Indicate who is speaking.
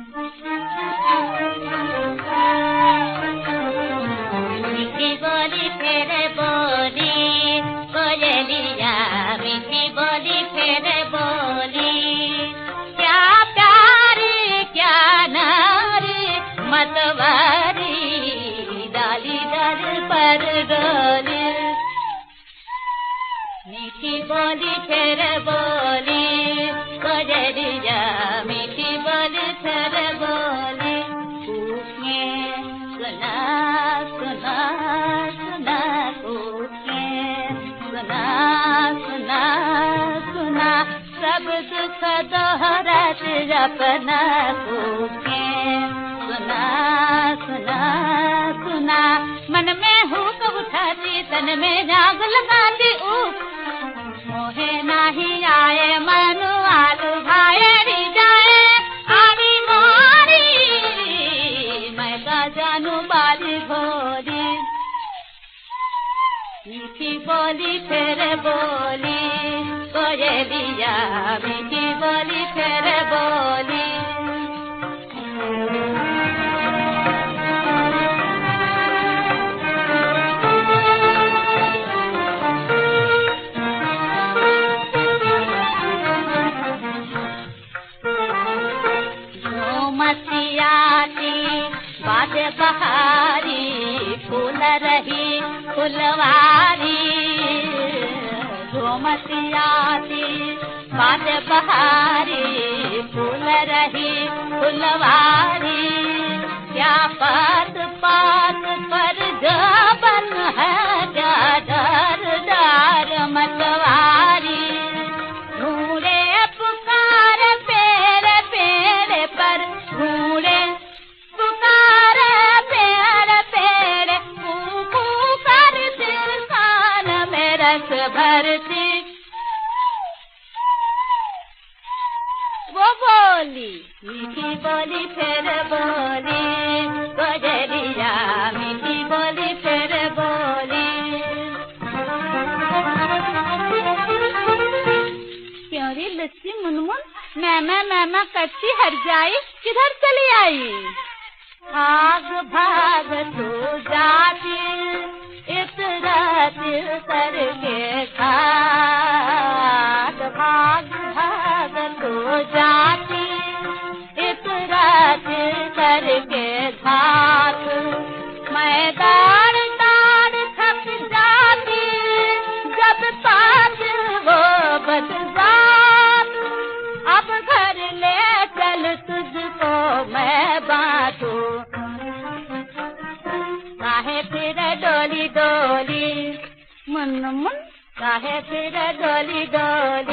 Speaker 1: मीठी बोली फिर बोली कोयलिया, मीठी बोली फिर बोली, क्या प्यार क्या नारी मतवारी, डाली डाल पर डोली। मीठी बोली फिर बोली कोयलिया, मीठी बोली फिर बोली, पूछे सुना सुना सुना, पूछे सुना सुना सुना, सब दुख दोहरात अपना, पूछे सुना सुना सुना, मन में हुक उठाती तन में जाग लगाती ऊप, मोहे नाही आए मनु आलू भाई जाए आवी मोरी, मैं का जानू बाली भोली। मीठी बोली फिर बोली कोयलिया, मीठी बोली फिर बोली। बात बहारी फूल रही फुलवारी, झूमतियाती बात बहारी फूल रही फुलवारी, क्या पात पात पर जबन है, क्या डर डर मतवारी, ढूंढे पुकार पेड़ पेड़ पर, ढूंढे भरती। वो बोली मीठी बोली फिर बोली कोयलिया, मीठी बोली फिर बोली। प्यारी लस्सी मुनमुन मैमा करती हर जाई, किधर चली आई? भाग भाग तू जाती इतरात करके घाट, भाग भाग तो जाती इतरात करके घाट, मैं दाड़ दाड़ थक जाती जब पास वो बदजात, अब घर ले चल तुझको मैं बांटूं, काहे फिर डोली डोली मुन मुन, काहे फिर डोली डोली।